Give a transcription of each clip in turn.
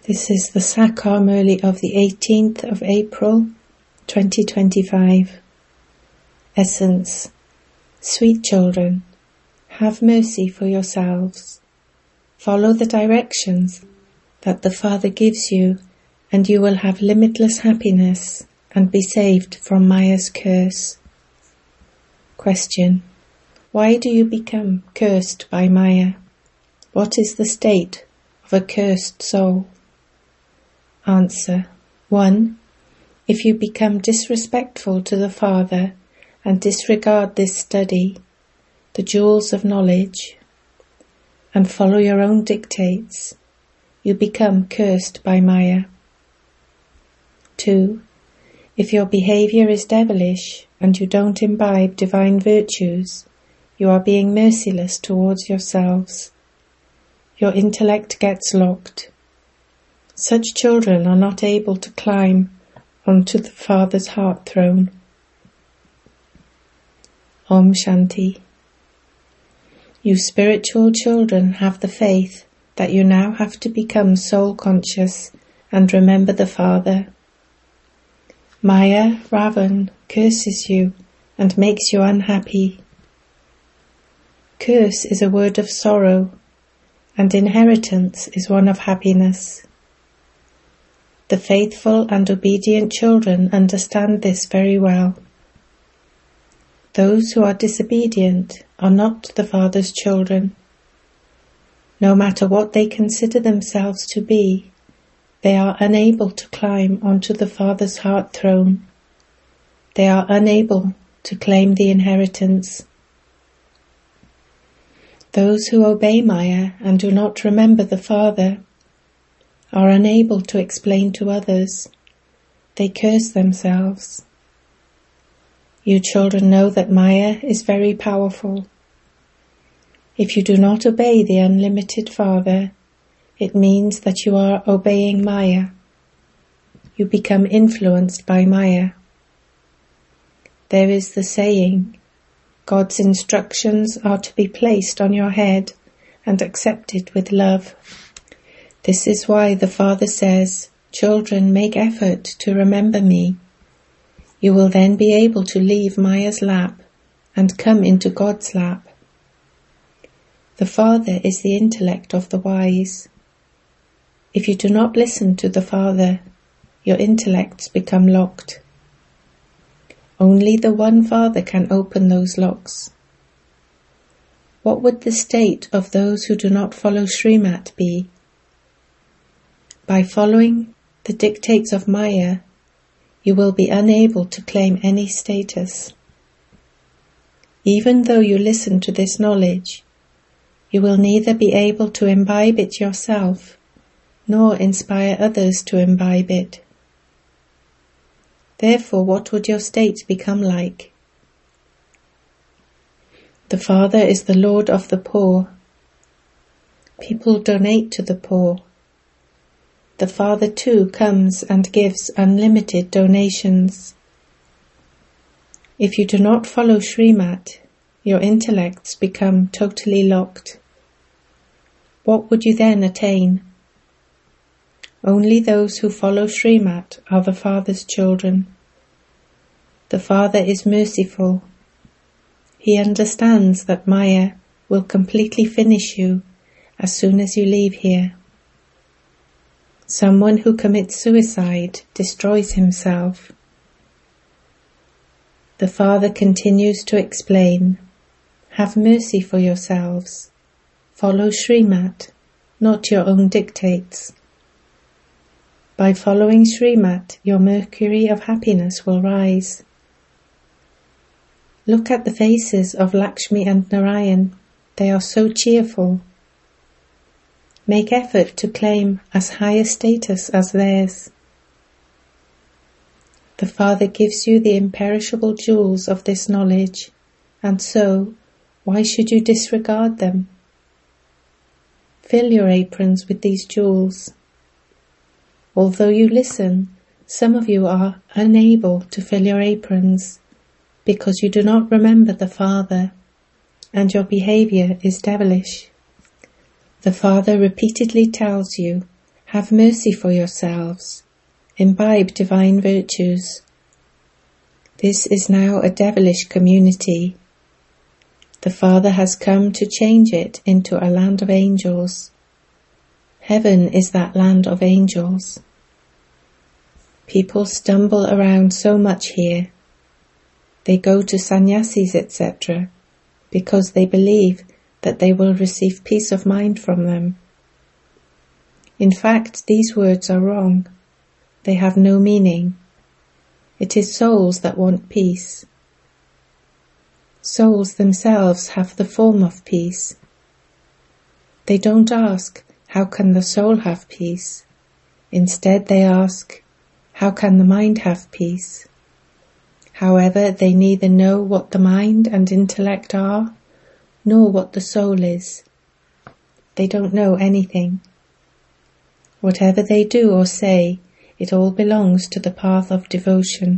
This is the Sakar Murli of the 18th of April, 2025. Essence. Sweet children, have mercy for yourselves. Follow the directions that the Father gives you, and you will have limitless happiness and be saved from Maya's curse. Question. Why do you become cursed by Maya? What is the state of a cursed soul? Answer. 1. If you become disrespectful to the Father and disregard this study, the jewels of knowledge, and follow your own dictates, you become cursed by Maya. 2. If your behavior is devilish and you don't imbibe divine virtues, you are being merciless towards yourselves. Your intellect gets locked. Such children are not able to climb onto the Father's heart throne. Om Shanti. You spiritual children have the faith that you now have to become soul conscious and remember the Father. Maya, Ravan, curses you and makes you unhappy. Curse is a word of sorrow, and inheritance is one of happiness. The faithful and obedient children understand this very well. Those who are disobedient are not the Father's children. No matter what they consider themselves to be, they are unable to climb onto the Father's heart throne. They are unable to claim the inheritance. Those who obey Maya and do not remember the Father are unable to explain to others. They curse themselves. You children know that Maya is very powerful. If you do not obey the unlimited Father, it means that you are obeying Maya. You become influenced by Maya. There is the saying, God's instructions are to be placed on your head and accepted with love. This is why the Father says, children, make effort to remember me. You will then be able to leave Maya's lap and come into God's lap. The Father is the intellect of the wise. If you do not listen to the Father, your intellects become locked. Only the one Father can open those locks. What would the state of those who do not follow Srimat be? By following the dictates of Maya, you will be unable to claim any status. Even though you listen to this knowledge, you will neither be able to imbibe it yourself, nor inspire others to imbibe it. Therefore, what would your state become like? The Father is the Lord of the poor. People donate to the poor. The Father too comes and gives unlimited donations. If you do not follow Srimat, your intellects become totally locked. What would you then attain? Only those who follow Srimat are the Father's children. The Father is merciful. He understands that Maya will completely finish you as soon as you leave here. Someone who commits suicide destroys himself. The Father continues to explain, have mercy for yourselves. Follow Srimat, not your own dictates. By following Srimat, your mercury of happiness will rise. Look at the faces of Lakshmi and Narayan. They are so cheerful. Make effort to claim as high a status as theirs. The Father gives you the imperishable jewels of this knowledge, and so, why should you disregard them? Fill your aprons with these jewels. Although you listen, some of you are unable to fill your aprons because you do not remember the Father, and your behavior is devilish. The Father repeatedly tells you Have mercy for yourselves. Imbibe divine virtues. This is now a devilish community. The Father has come to change it into a land of angels. Heaven is that land of angels. People stumble around so much here. They go to sannyasis, etc., because they believe that they will receive peace of mind from them. In fact, these words are wrong. They have no meaning. It is souls that want peace. Souls themselves have the form of peace. They don't ask, how can the soul have peace? Instead they ask, how can the mind have peace? However, they neither know what the mind and intellect are, nor what the soul is. They don't know anything. Whatever they do or say, it all belongs to the path of devotion.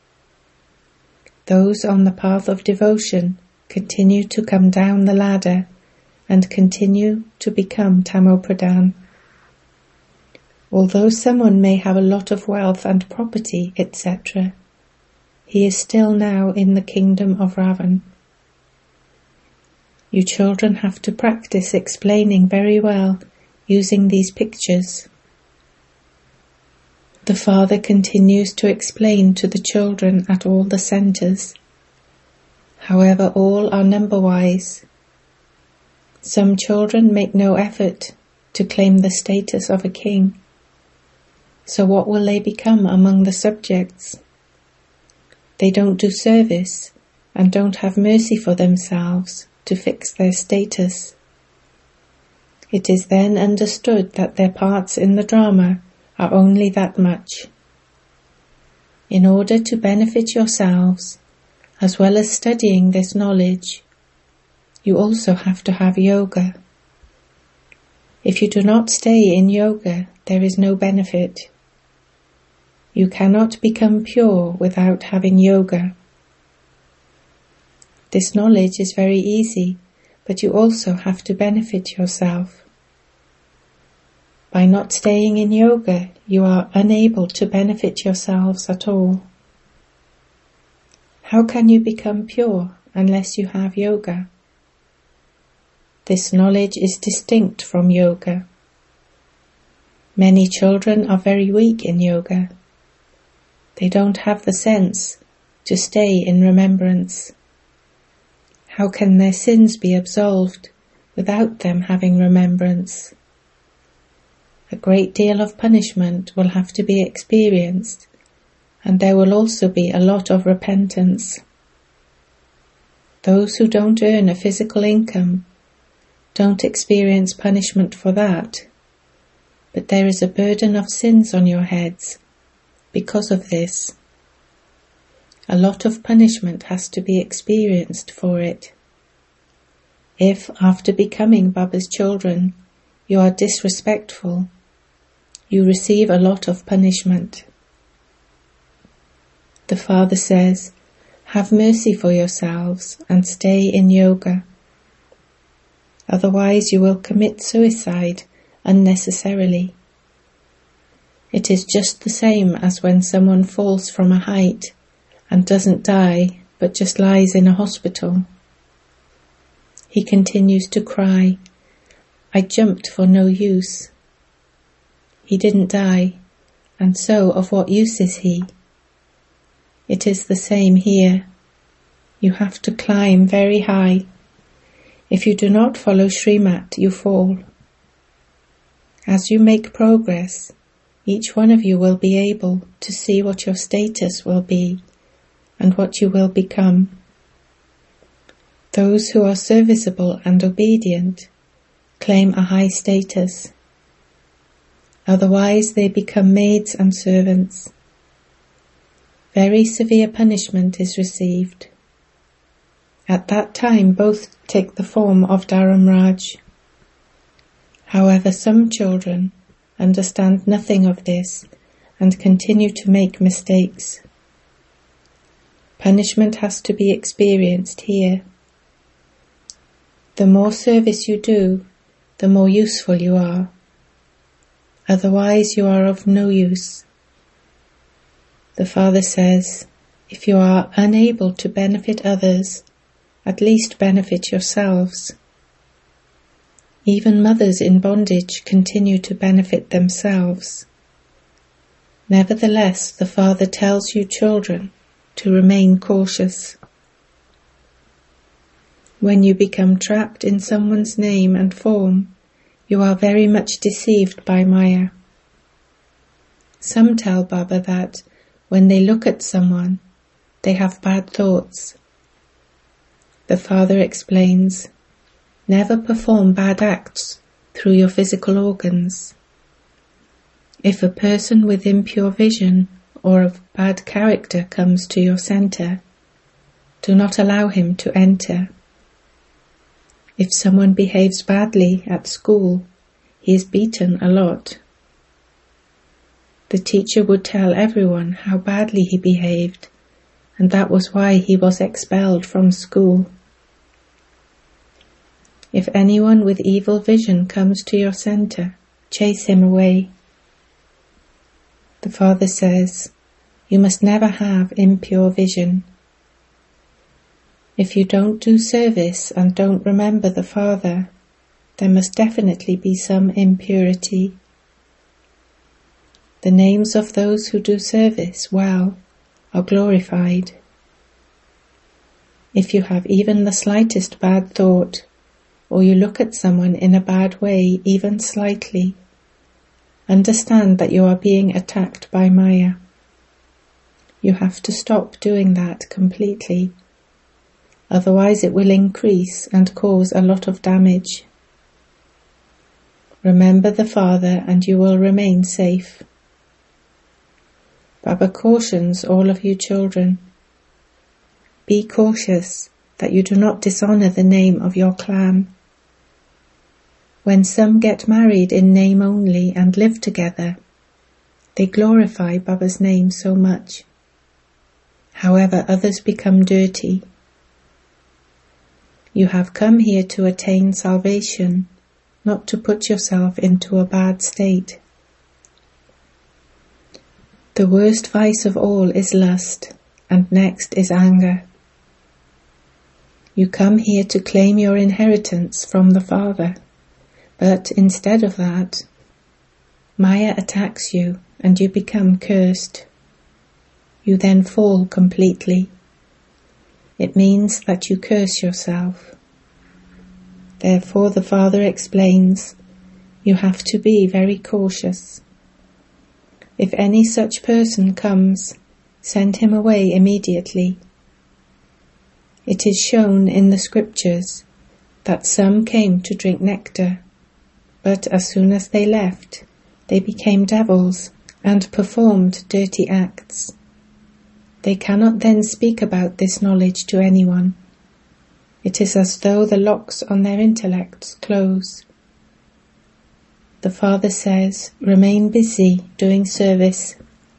Those on the path of devotion continue to come down the ladder and continue to become Tamopradhan. Although someone may have a lot of wealth and property, etc., he is still now in the kingdom of Ravan. You children have to practice explaining very well using these pictures. The Father continues to explain to the children at all the centers. However, all are number-wise. Some children make no effort to claim the status of a king. So what will they become among the subjects? They don't do service and don't have mercy for themselves to fix their status. It is then understood that their parts in the drama are only that much. In order to benefit yourselves, as well as studying this knowledge, you also have to have yoga. If you do not stay in yoga, there is no benefit. You cannot become pure without having yoga. This knowledge is very easy, but you also have to benefit yourself. By not staying in yoga, you are unable to benefit yourselves at all. How can you become pure unless you have yoga? This knowledge is distinct from yoga. Many children are very weak in yoga. They don't have the sense to stay in remembrance. How can their sins be absolved without them having remembrance? A great deal of punishment will have to be experienced, and there will also be a lot of repentance. Those who don't earn a physical income don't experience punishment for that, but there is a burden of sins on your heads because of this. A lot of punishment has to be experienced for it. If, after becoming Baba's children, you are disrespectful, you receive a lot of punishment. The Father says, have mercy for yourselves and stay in yoga. Otherwise you will commit suicide unnecessarily. It is just the same as when someone falls from a height and doesn't die but just lies in a hospital. He continues to cry, I jumped for no use. He didn't die, and so of what use is he? It is the same here. You have to climb very high. If you do not follow Srimat, you fall. As you make progress, each one of you will be able to see what your status will be and what you will become. Those who are serviceable and obedient claim a high status. Otherwise they become maids and servants. Very severe punishment is received. At that time both take the form of Dharamraj. However, some children understand nothing of this and continue to make mistakes. Punishment has to be experienced here. The more service you do, the more useful you are. otherwise you are of no use. The Father says, if you are unable to benefit others, at least benefit yourselves. Even mothers in bondage continue to benefit themselves. Nevertheless, the Father tells you children to remain cautious. When you become trapped in someone's name and form, you are very much deceived by Maya. Some tell Baba that when they look at someone, they have bad thoughts. The Father explains, never perform bad acts through your physical organs. If a person with impure vision or of bad character comes to your center, do not allow him to enter. If someone behaves badly at school, he is beaten a lot. The teacher would tell everyone how badly he behaved, and that was why he was expelled from school. If anyone with evil vision comes to your center, chase him away. The Father says, you must never have impure vision. If you don't do service and don't remember the Father, there must definitely be some impurity. The names of those who do service well are glorified. If you have even the slightest bad thought, or you look at someone in a bad way even slightly, understand that you are being attacked by Maya. You have to stop doing that completely, otherwise it will increase and cause a lot of damage. Remember the Father and you will remain safe. Baba cautions all of you children. Be cautious that you do not dishonor the name of your clan. When some get married in name only and live together, they glorify Baba's name so much. However, others become dirty. You have come here to attain salvation, not to put yourself into a bad state. The worst vice of all is lust, and next is anger. You come here to claim your inheritance from the Father, but instead of that, Maya attacks you and you become cursed. You then fall completely. It means that you curse yourself. Therefore the Father explains, you have to be very cautious. If any such person comes, send him away immediately. It is shown in the scriptures that some came to drink nectar, but as soon as they left, they became devils and performed dirty acts. They cannot then speak about this knowledge to anyone. It is as though the locks on their intellects close. The Father says, remain busy doing service.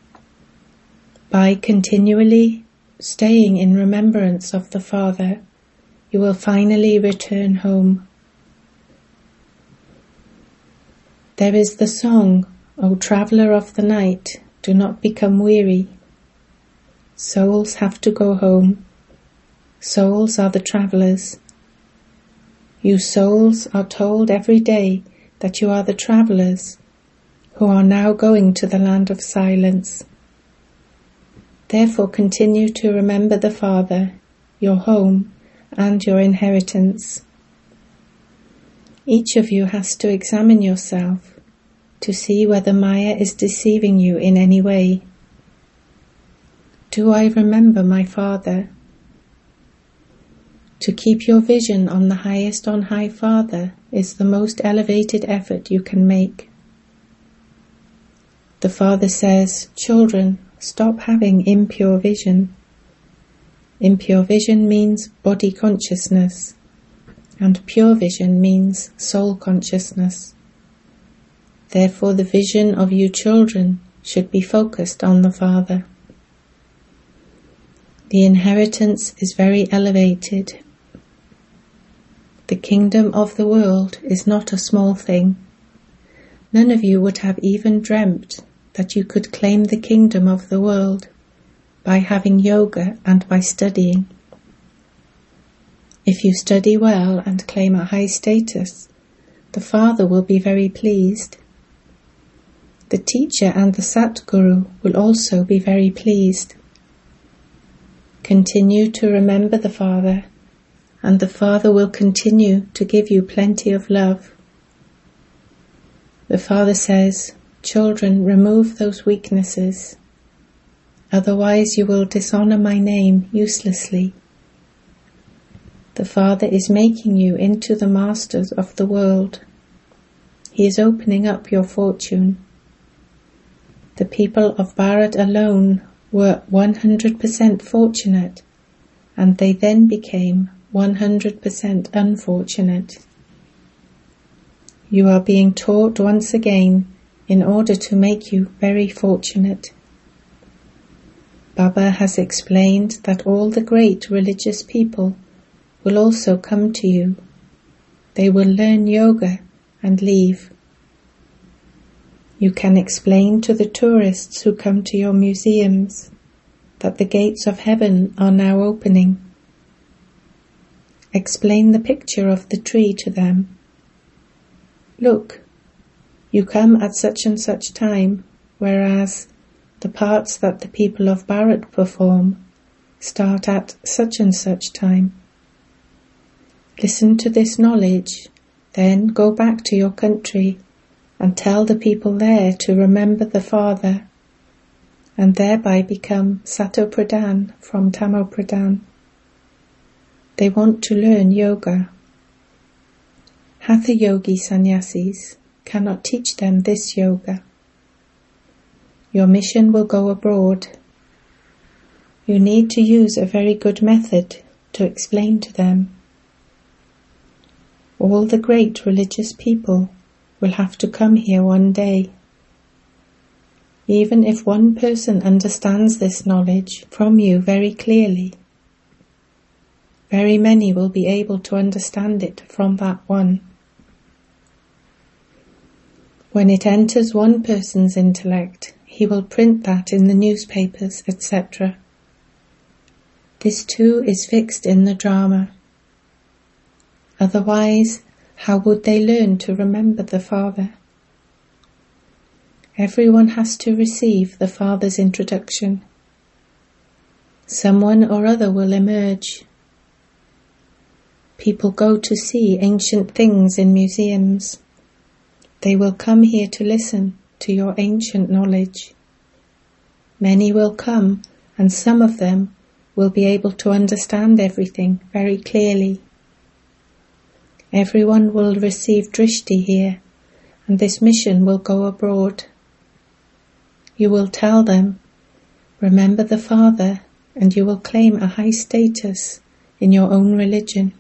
By continually staying in remembrance of the Father, you will finally return home. There is the song, O traveller of the night, do not become weary. Souls have to go home. Souls are the travellers. You souls are told every day that you are the travellers who are now going to the land of silence. Therefore continue to remember the Father, your home, and your inheritance. Each of you has to examine yourself to see whether Maya is deceiving you in any way. Do I remember my Father? To keep your vision on the highest on high Father is the most elevated effort you can make. The Father says, children, stop having impure vision. Impure vision means body consciousness, and pure vision means soul consciousness. Therefore the vision of you children should be focused on the Father. The inheritance is very elevated. The kingdom of the world is not a small thing. none of you would have even dreamt that you could claim the kingdom of the world by having yoga and by studying. If you study well and claim a high status, the Father will be very pleased. The teacher and the Satguru will also be very pleased. Continue to remember the Father, and the Father will continue to give you plenty of love. The Father says, "Children, remove those weaknesses. Otherwise you will dishonor my name uselessly." The Father is making you into the masters of the world. He is opening up your fortune. The people of Bharat alone were 100% fortunate, and they then became 100% unfortunate. You are being taught once again in order to make you very fortunate. Baba has explained that all the great religious people will also come to you. They will learn yoga and leave. You can explain to the tourists who come to your museums that the gates of heaven are now opening. Explain the picture of the tree to them. Look, you come at such and such time, whereas the parts that the people of Bharat perform start at such and such time. Listen to this knowledge, then go back to your country and tell the people there to remember the Father, and thereby become Sato Pradhan from Tamo Pradhan. They want to learn yoga. Hatha yogi sannyasis cannot teach them this yoga. Your mission will go abroad. You need to use a very good method to explain to them. All the great religious people will have to come here one day. Even if one person understands this knowledge from you very clearly, very many will be able to understand it from that one. When it enters one person's intellect, he will print that in the newspapers, etc. This too is fixed in the drama. Otherwise, how would they learn to remember the Father? Everyone has to receive the Father's introduction. Someone or other will emerge. People go to see ancient things in museums. They will come here to listen to your ancient knowledge. Many will come, and some of them will be able to understand everything very clearly. Everyone will receive drishti here, and this mission will go abroad. You will tell them, remember the Father, and you will claim a high status in your own religion.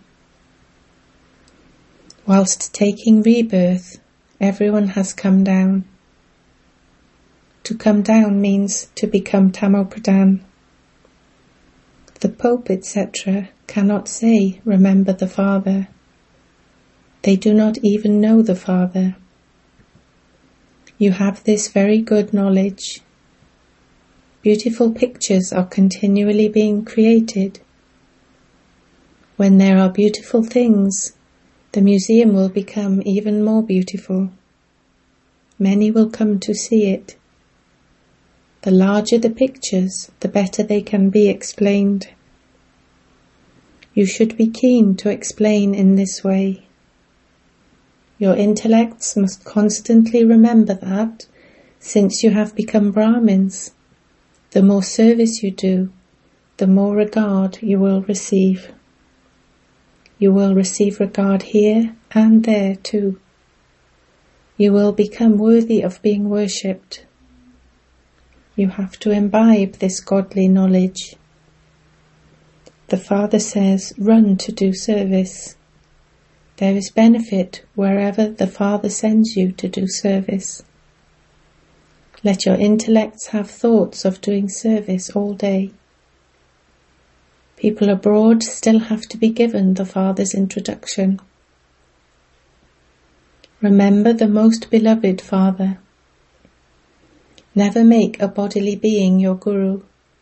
Whilst taking rebirth, everyone has come down. To come down means to become Tamo Pradhan. The Pope, etc., cannot say, remember the Father. They do not even know the Father. You have this very good knowledge. Beautiful pictures are continually being created. When there are beautiful things, the museum will become even more beautiful. Many will come to see it. The larger the pictures, the better they can be explained. You should be keen to explain in this way. Your intellects must constantly remember that, since you have become Brahmins, the more service you do, the more regard you will receive. You will receive regard here and there too. You will become worthy of being worshipped. You have to imbibe this godly knowledge. The Father says, run to do service. There is benefit wherever the Father sends you to do service. Let your intellects have thoughts of doing service all day. People abroad still have to be given the Father's introduction. Remember the most beloved Father. Never make a bodily being your Guru.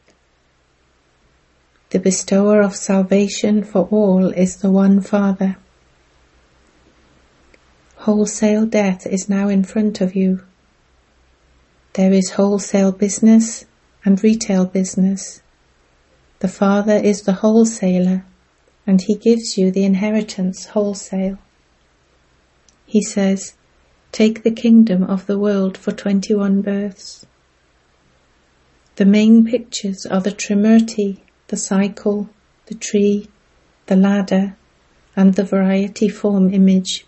The bestower of salvation for all is the one Father. Wholesale death is now in front of you. There is wholesale business and retail business. The Father is the wholesaler, and he gives you the inheritance wholesale. He says, take the kingdom of the world for 21 births. The main pictures are the Trimurti, the cycle, the tree, the ladder, and the variety form image.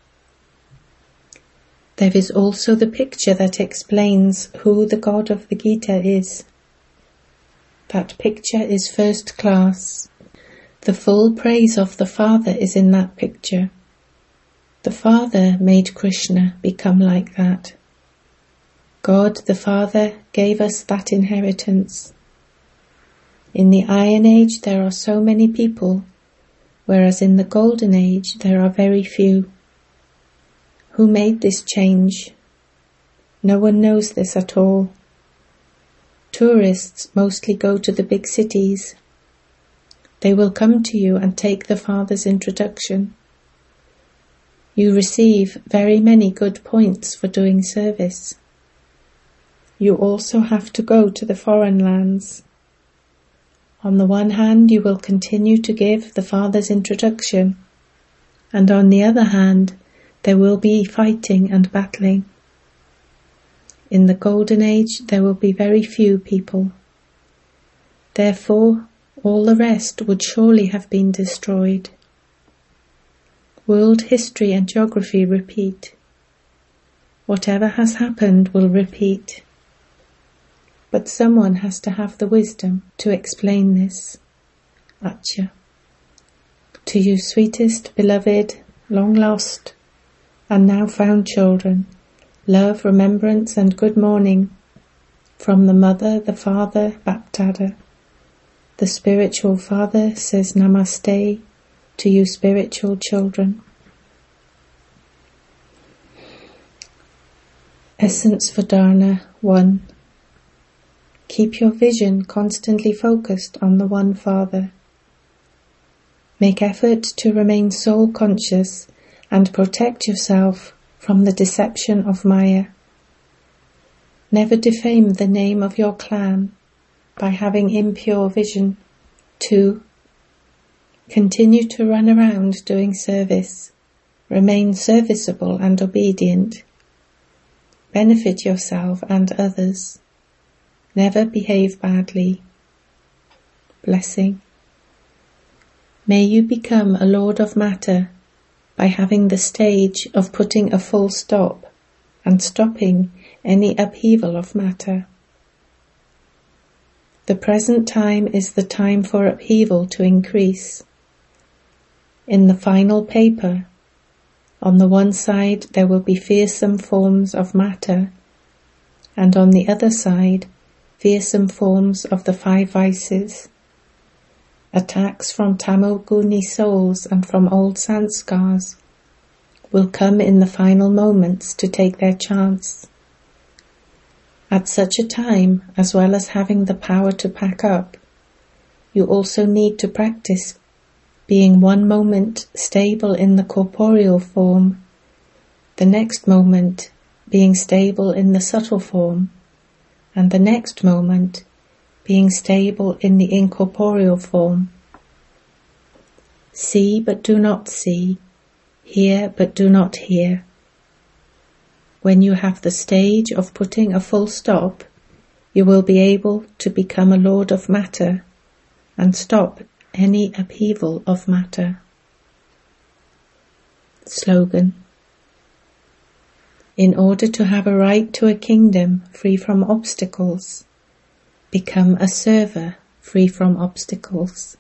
There is also the picture that explains who the God of the Gita is. That picture is first class. The full praise of the Father is in that picture. The Father made Krishna become like that. God the Father gave us that inheritance. In the Iron Age there are so many people, whereas in the Golden Age there are very few. Who made this change? No one knows this at all. Tourists mostly go to the big cities. They will come to you and take the Father's introduction. You receive very many good points for doing service. You also have to go to the foreign lands. On the one hand, you will continue to give the Father's introduction, and on the other hand, there will be fighting and battling. In the Golden Age, there will be very few people. Therefore, all the rest would surely have been destroyed. World history and geography repeat. Whatever has happened will repeat. But someone has to have the wisdom to explain this. Acha. To you sweetest, beloved, long lost, and now found children, love, remembrance and good morning from the Mother, the Father, Baptada. The spiritual Father says Namaste to you spiritual children. Essence for Dharna 1. Keep your vision constantly focused on the one Father. Make effort to remain soul conscious and protect yourself from the deception of Maya. Never defame the name of your clan by having impure vision. 2. Continue to run around doing service. Remain serviceable and obedient. Benefit yourself and others. Never behave badly. Blessing. May you become a Lord of Matter by having the stage of putting a full stop and stopping any upheaval of matter. The present time is the time for upheaval to increase. In the final paper, on the one side there will be fearsome forms of matter, and on the other side fearsome forms of the 5 vices. Attacks from Tamil Guni souls and from old sanskars will come in the final moments to take their chance. At such a time, as well as having the power to pack up, you also need to practice being one moment stable in the corporeal form, the next moment being stable in the subtle form, and the next moment being stable in the incorporeal form. See but do not see, hear but do not hear. When you have the stage of putting a full stop, you will be able to become a Lord of Matter and stop any upheaval of matter. Slogan. In order to have a right to a kingdom free from obstacles, become a server free from obstacles.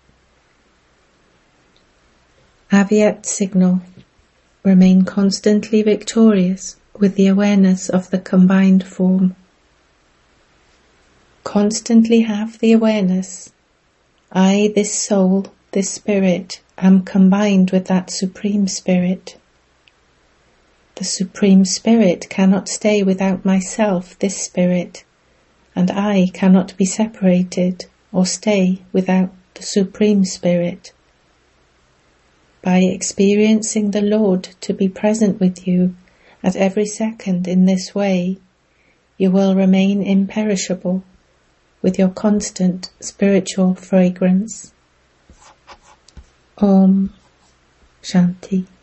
Avyakt signal. Remain constantly victorious with the awareness of the combined form. Constantly have the awareness, I, this soul, this spirit, am combined with that Supreme Spirit. The Supreme Spirit cannot stay without myself, this spirit, and I cannot be separated or stay without the Supreme Spirit. By experiencing the Lord to be present with you at every second in this way, you will remain imperishable with your constant spiritual fragrance. Om Shanti.